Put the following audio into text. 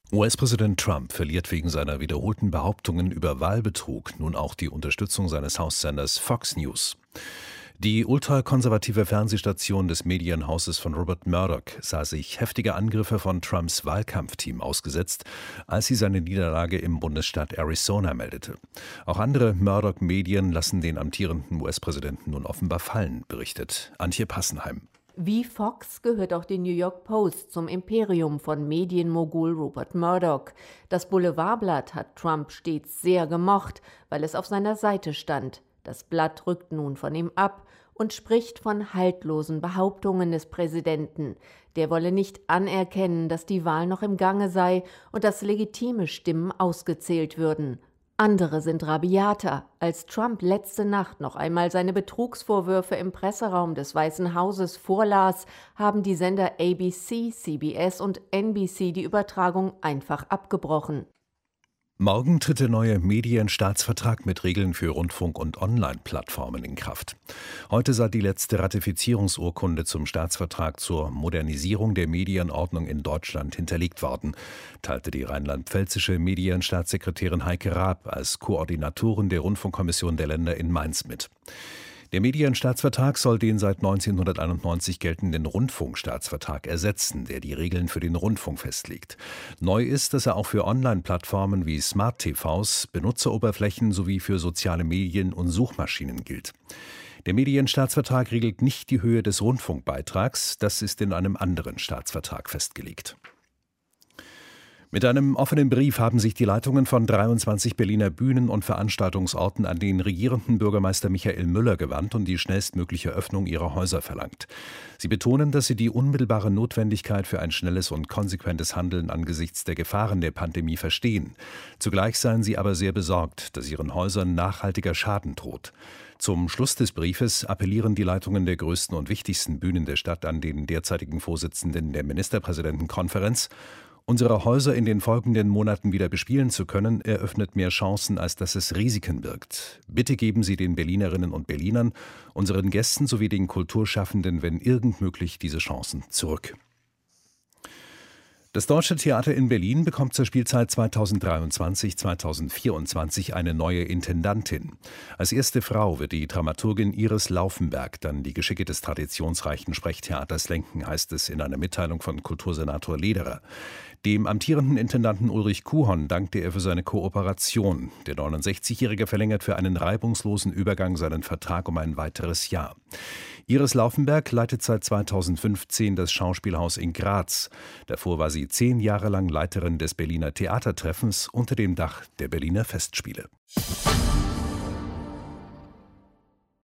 US-Präsident Trump verliert wegen seiner wiederholten Behauptungen über Wahlbetrug nun auch die Unterstützung seines Haussenders Fox News. Die ultrakonservative Fernsehstation des Medienhauses von Rupert Murdoch sah sich heftige Angriffe von Trumps Wahlkampfteam ausgesetzt, als sie seine Niederlage im Bundesstaat Arizona meldete. Auch andere Murdoch-Medien lassen den amtierenden US-Präsidenten nun offenbar fallen, berichtet Antje Passenheim. Wie Fox gehört auch die New York Post zum Imperium von Medienmogul Rupert Murdoch. Das Boulevardblatt hat Trump stets sehr gemocht, weil es auf seiner Seite stand. Das Blatt rückt nun von ihm ab und spricht von haltlosen Behauptungen des Präsidenten. Der wolle nicht anerkennen, dass die Wahl noch im Gange sei und dass legitime Stimmen ausgezählt würden. Andere sind rabiater. Als Trump letzte Nacht noch einmal seine Betrugsvorwürfe im Presseraum des Weißen Hauses vorlas, haben die Sender ABC, CBS und NBC die Übertragung einfach abgebrochen. Morgen tritt der neue Medienstaatsvertrag mit Regeln für Rundfunk- und Online-Plattformen in Kraft. Heute sei die letzte Ratifizierungsurkunde zum Staatsvertrag zur Modernisierung der Medienordnung in Deutschland hinterlegt worden, teilte die rheinland-pfälzische Medienstaatssekretärin Heike Raab als Koordinatorin der Rundfunkkommission der Länder in Mainz mit. Der Medienstaatsvertrag soll den seit 1991 geltenden Rundfunkstaatsvertrag ersetzen, der die Regeln für den Rundfunk festlegt. Neu ist, dass er auch für Online-Plattformen wie Smart-TVs, Benutzeroberflächen sowie für soziale Medien und Suchmaschinen gilt. Der Medienstaatsvertrag regelt nicht die Höhe des Rundfunkbeitrags, das ist in einem anderen Staatsvertrag festgelegt. Mit einem offenen Brief haben sich die Leitungen von 23 Berliner Bühnen- und Veranstaltungsorten an den regierenden Bürgermeister Michael Müller gewandt und die schnellstmögliche Öffnung ihrer Häuser verlangt. Sie betonen, dass sie die unmittelbare Notwendigkeit für ein schnelles und konsequentes Handeln angesichts der Gefahren der Pandemie verstehen. Zugleich seien sie aber sehr besorgt, dass ihren Häusern nachhaltiger Schaden droht. Zum Schluss des Briefes appellieren die Leitungen der größten und wichtigsten Bühnen der Stadt an den derzeitigen Vorsitzenden der Ministerpräsidentenkonferenz: Unsere Häuser in den folgenden Monaten wieder bespielen zu können, eröffnet mehr Chancen, als dass es Risiken birgt. Bitte geben Sie den Berlinerinnen und Berlinern, unseren Gästen sowie den Kulturschaffenden, wenn irgend möglich, diese Chancen zurück. Das Deutsche Theater in Berlin bekommt zur Spielzeit 2023/2024 eine neue Intendantin. Als erste Frau wird die Dramaturgin Iris Laufenberg dann die Geschicke des traditionsreichen Sprechtheaters lenken, heißt es in einer Mitteilung von Kultursenator Lederer. Dem amtierenden Intendanten Ulrich Kuhhorn dankte er für seine Kooperation. Der 69-Jährige verlängert für einen reibungslosen Übergang seinen Vertrag um ein weiteres Jahr. Iris Laufenberg leitet seit 2015 das Schauspielhaus in Graz. Davor war sie 10 Jahre lang Leiterin des Berliner Theatertreffens unter dem Dach der Berliner Festspiele.